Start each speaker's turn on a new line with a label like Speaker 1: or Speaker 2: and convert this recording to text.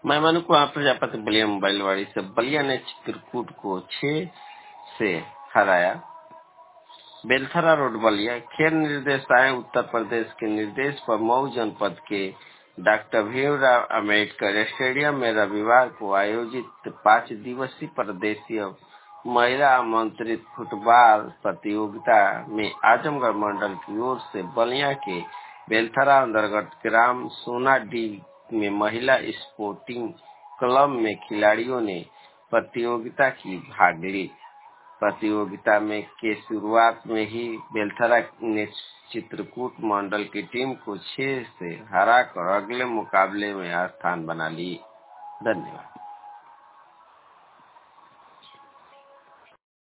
Speaker 1: मैं मनु कुमार प्रजापति बलिया मोबाइल वाड़ी से। बलिया ने चित्रकूट को 6 से हराया। बेलथरा रोड बलिया। खेल निर्देशालय उत्तर प्रदेश के निर्देश पर मऊ जनपद के डॉक्टर भीमराव अम्बेडकर स्टेडियम में रविवार को आयोजित 5 दिवसीय प्रदेशीय महिला आमंत्रित फुटबॉल प्रतियोगिता में आजमगढ़ मंडल की ओर से बलिया के बेलथरा अंतर्गत ग्राम सोनाडीह में महिला स्पोर्टिंग क्लब में खिलाड़ियों ने प्रतियोगिता की भाग ली। प्रतियोगिता में के शुरुआत में ही बेलथरा ने चित्रकूट मंडल की टीम को 6 से हराकर अगले मुकाबले में स्थान बना ली। धन्यवाद।